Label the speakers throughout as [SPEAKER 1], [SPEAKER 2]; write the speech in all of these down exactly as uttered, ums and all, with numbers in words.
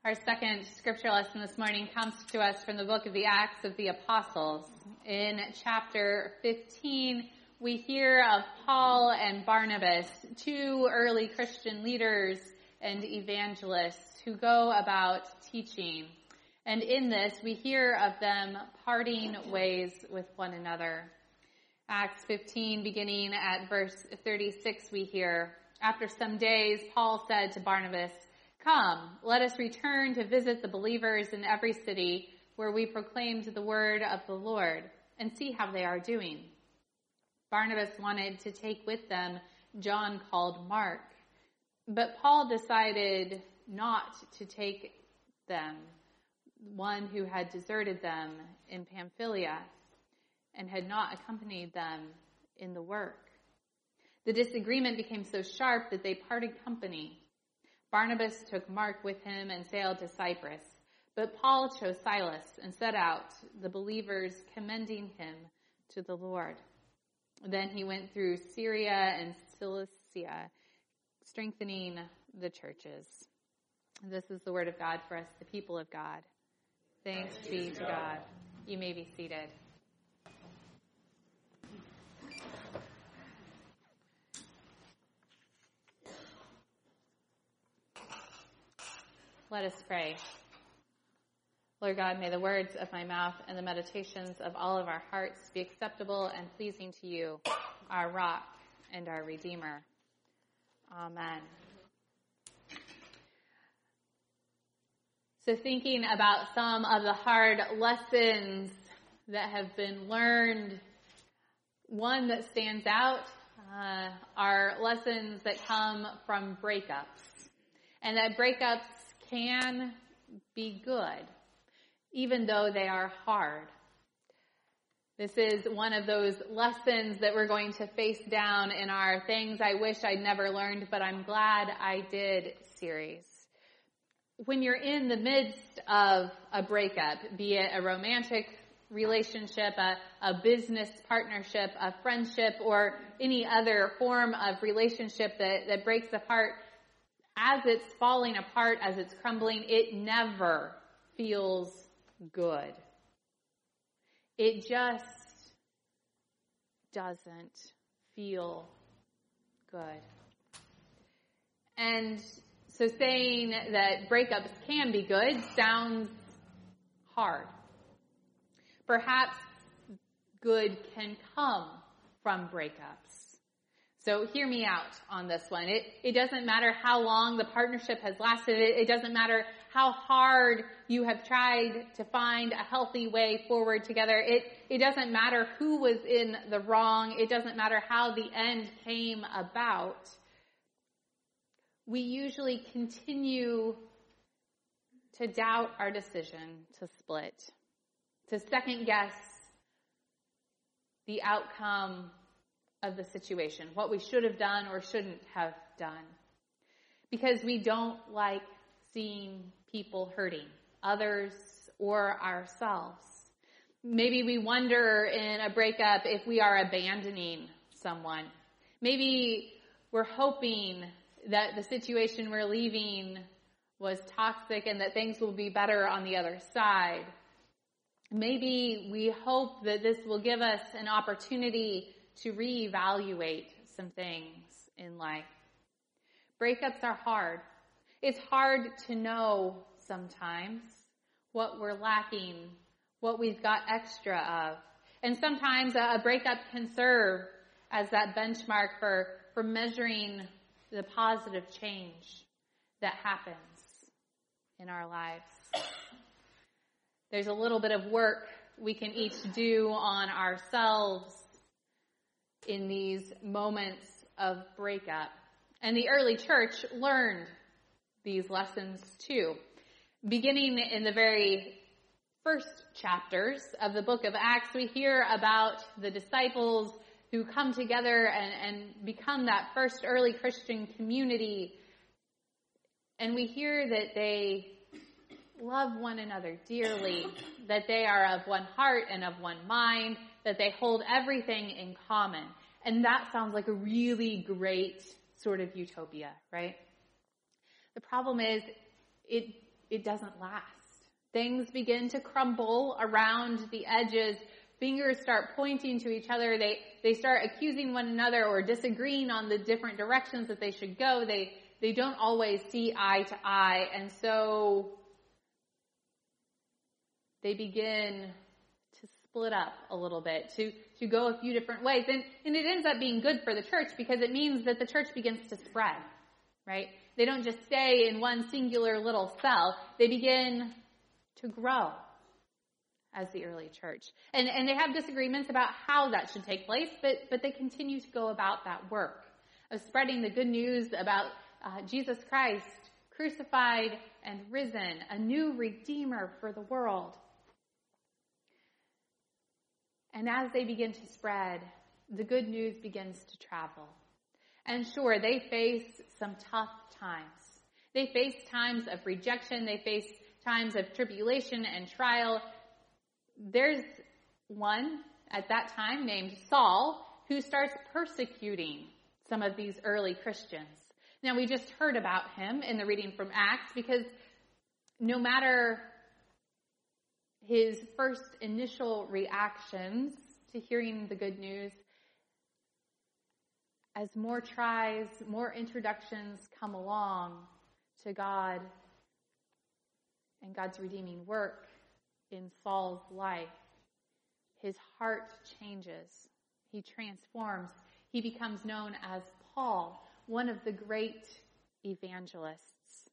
[SPEAKER 1] Our second scripture lesson this morning comes to us from the book of the Acts of the Apostles. In chapter fifteen, we hear of Paul and Barnabas, two early Christian leaders and evangelists who go about teaching. And in this, we hear of them parting ways with one another. Acts fifteen, beginning at verse thirty-six, we hear, "After some days, Paul said to Barnabas, 'Come, let us return to visit the believers in every city where we proclaimed the word of the Lord, and see how they are doing.' Barnabas wanted to take with them John called Mark, but Paul decided not to take them, one who had deserted them in Pamphylia and had not accompanied them in the work. The disagreement became so sharp that they parted company. Barnabas took Mark with him and sailed to Cyprus, but Paul chose Silas and set out, the believers commending him to the Lord. Then he went through Syria and Cilicia, strengthening the churches." This is the word of God for us, the people of God. Thanks be to God. You may be seated. Let us pray. Lord God, may the words of my mouth and the meditations of all of our hearts be acceptable and pleasing to you, our rock and our Redeemer. Amen. So thinking about some of the hard lessons that have been learned, one that stands out uh, are lessons that come from breakups. And that breakups can be good, even though they are hard. This is one of those lessons that we're going to face down in our Things I Wish I'd Never Learned, but I'm Glad I Did series. When you're in the midst of a breakup, be it a romantic relationship, a, a business partnership, a friendship, or any other form of relationship that, that breaks apart, as it's falling apart, as it's crumbling, it never feels good. It just doesn't feel good. And so saying that breakups can be good sounds hard. Perhaps good can come from breakups. So hear me out on this one. It, it doesn't matter how long the partnership has lasted. It, it doesn't matter how hard you have tried to find a healthy way forward together. It, it doesn't matter who was in the wrong. It doesn't matter how the end came about. We usually continue to doubt our decision to split, to second guess the outcome of the situation, what we should have done or shouldn't have done, because we don't like seeing people hurting, others or ourselves. Maybe we wonder in a breakup if we are abandoning someone. Maybe we're hoping that the situation we're leaving was toxic and that things will be better on the other side. Maybe we hope that this will give us an opportunity to reevaluate some things in life. Breakups are hard. It's hard to know sometimes what we're lacking, what we've got extra of. And sometimes a breakup can serve as that benchmark for, for measuring the positive change that happens in our lives. There's a little bit of work we can each do on ourselves in these moments of breakup. And the early church learned these lessons too. Beginning in the very first chapters of the book of Acts, we hear about the disciples who come together and, and become that first early Christian community. And we hear that they love one another dearly, that they are of one heart and of one mind, that they hold everything in common. And that sounds like a really great sort of utopia, right? The problem is it it doesn't last. Things begin to crumble around the edges. Fingers start pointing to each other. They they start accusing one another or disagreeing on the different directions that they should go. They they don't always see eye to eye. And so they begin to split up a little bit, to, to go a few different ways. And, and it ends up being good for the church because it means that the church begins to spread, right? They don't just stay in one singular little cell. They begin to grow as the early church. And, and they have disagreements about how that should take place, but, but they continue to go about that work of spreading the good news about uh, Jesus Christ, crucified and risen, a new Redeemer for the world. And as they begin to spread, the good news begins to travel. And sure, they face some tough times. They face times of rejection. They face times of tribulation and trial. There's one at that time named Saul who starts persecuting some of these early Christians. Now, we just heard about him in the reading from Acts because no matter his first initial reactions to hearing the good news, as more tries, more introductions come along to God and God's redeeming work in Saul's life, his heart changes. He transforms. He becomes known as Paul, one of the great evangelists.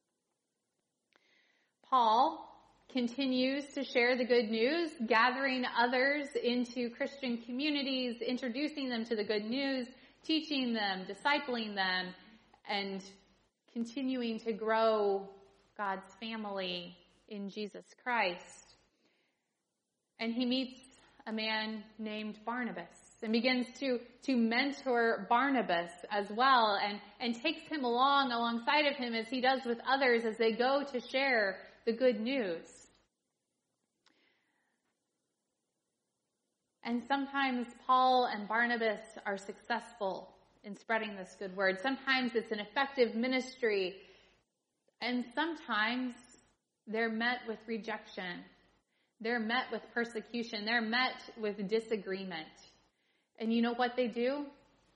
[SPEAKER 1] Paul continues to share the good news, gathering others into Christian communities, introducing them to the good news, teaching them, discipling them, and continuing to grow God's family in Jesus Christ. And he meets a man named Barnabas and begins to, to mentor Barnabas as well and, and takes him along alongside of him as he does with others as they go to share the good news. And sometimes Paul and Barnabas are successful in spreading this good word. Sometimes it's an effective ministry. And sometimes they're met with rejection. They're met with persecution. They're met with disagreement. And you know what they do?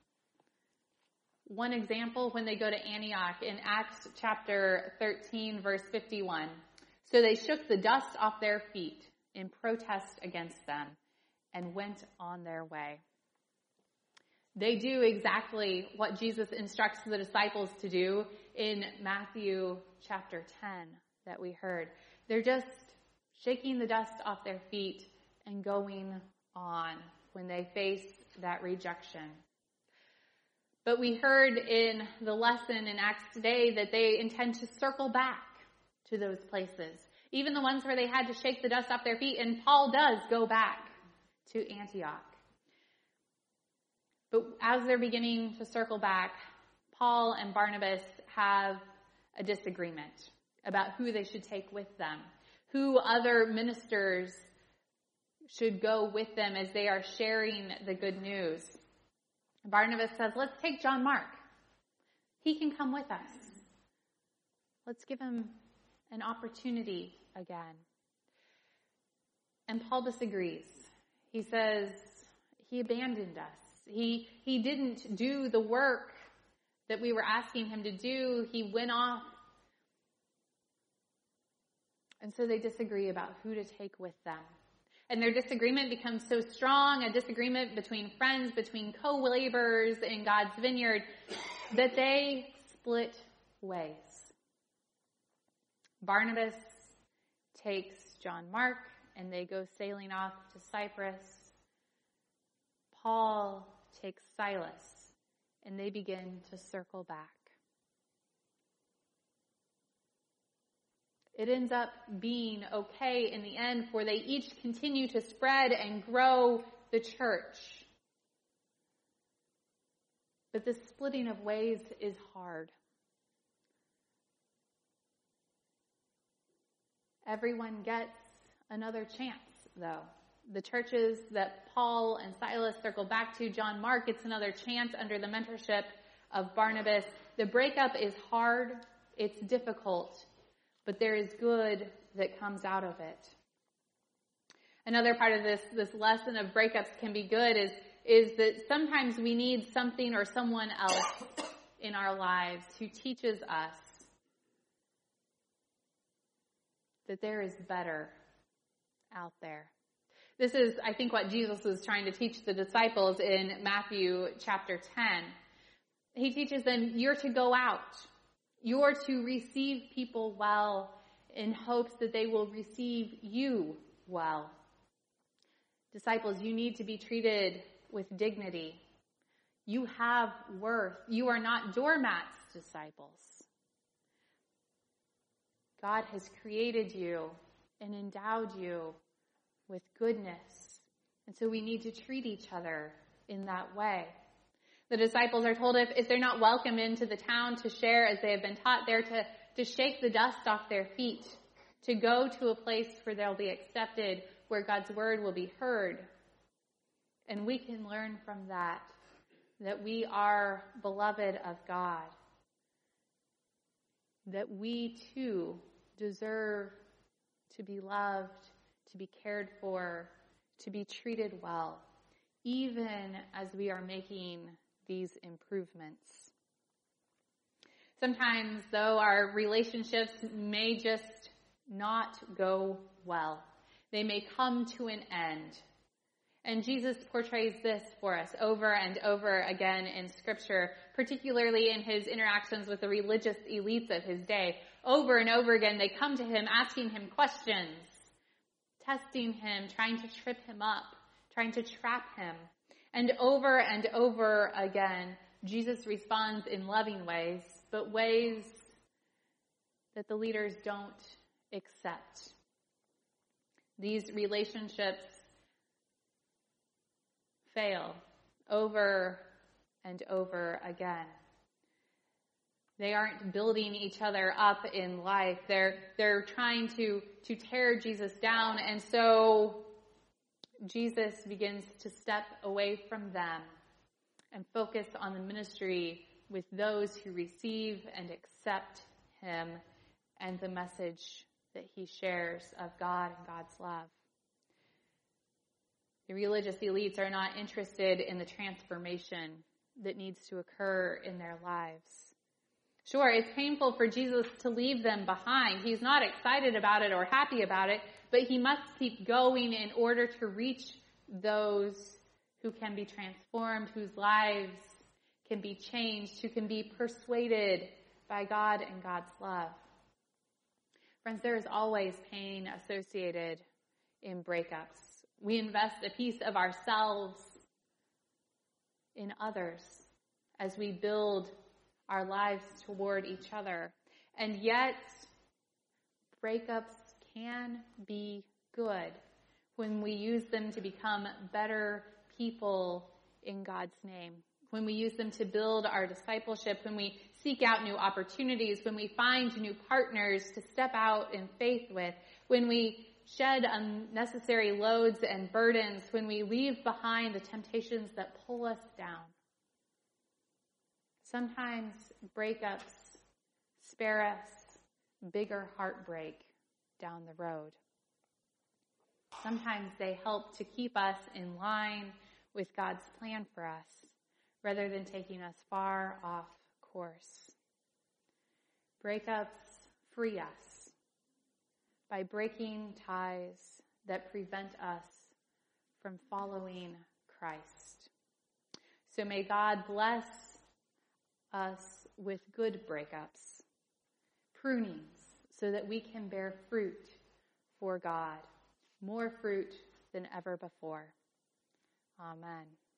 [SPEAKER 1] One example, when they go to Antioch in Acts chapter thirteen, verse fifty-one. So they shook the dust off their feet in protest against them and went on their way. They do exactly what Jesus instructs the disciples to do in Matthew chapter ten that we heard. They're just shaking the dust off their feet and going on when they face that rejection. But we heard in the lesson in Acts today that they intend to circle back to those places, even the ones where they had to shake the dust off their feet, and Paul does go back to Antioch. But as they're beginning to circle back, Paul and Barnabas have a disagreement about who they should take with them, who other ministers should go with them as they are sharing the good news. Barnabas says, let's take John Mark. He can come with us. Let's give him an opportunity again. And Paul disagrees. He says, he abandoned us. He, he didn't do the work that we were asking him to do. He went off. And so they disagree about who to take with them. And their disagreement becomes so strong, a disagreement between friends, between co-laborers in God's vineyard, that they split ways. Barnabas takes John Mark, and they go sailing off to Cyprus. Paul takes Silas, and they begin to circle back. It ends up being okay in the end, for they each continue to spread and grow the church. But this splitting of ways is hard. Everyone gets another chance, though. The churches that Paul and Silas circle back to, John Mark gets another chance under the mentorship of Barnabas. The breakup is hard. It's difficult. but there is good that comes out of it. Another part of this, this lesson of breakups can be good is, is that sometimes we need something or someone else in our lives who teaches us that there is better out there. This is, I think, what Jesus was trying to teach the disciples in Matthew chapter ten. He teaches them, you're to go out. You're to receive people well in hopes that they will receive you well. Disciples, you need to be treated with dignity. You have worth. You are not doormats, disciples. God has created you and endowed you with goodness. And so we need to treat each other in that way. The disciples are told if, if they're not welcome into the town to share as they have been taught, they're to, to shake the dust off their feet, to go to a place where they'll be accepted, where God's word will be heard. And we can learn from that, that we are beloved of God, that we too deserve to be loved, to be cared for, to be treated well, even as we are making these improvements. Sometimes, though, our relationships may just not go well. They may come to an end. And Jesus portrays this for us over and over again in Scripture, particularly in his interactions with the religious elites of his day. Over and over again, they come to him asking him questions, testing him, trying to trip him up, trying to trap him. And over and over again, Jesus responds in loving ways, but ways that the leaders don't accept. These relationships fail over and over again. They aren't building each other up in life. They're, they're trying to, to tear Jesus down. And so Jesus begins to step away from them and focus on the ministry with those who receive and accept him and the message that he shares of God and God's love. The religious elites are not interested in the transformation that needs to occur in their lives. Sure, it's painful for Jesus to leave them behind. He's not excited about it or happy about it, but he must keep going in order to reach those who can be transformed, whose lives can be changed, who can be persuaded by God and God's love. Friends, there is always pain associated in breakups. We invest a piece of ourselves in others as we build our lives toward each other. And yet, breakups can be good when we use them to become better people in God's name. When we use them to build our discipleship, when we seek out new opportunities, when we find new partners to step out in faith with, when we shed unnecessary loads and burdens, when we leave behind the temptations that pull us down. Sometimes breakups spare us bigger heartbreak down the road. Sometimes they help to keep us in line with God's plan for us, rather than taking us far off course. Breakups free us by breaking ties that prevent us from following Christ. So may God bless us with good breakups, prunings, so that we can bear fruit for God, more fruit than ever before. Amen.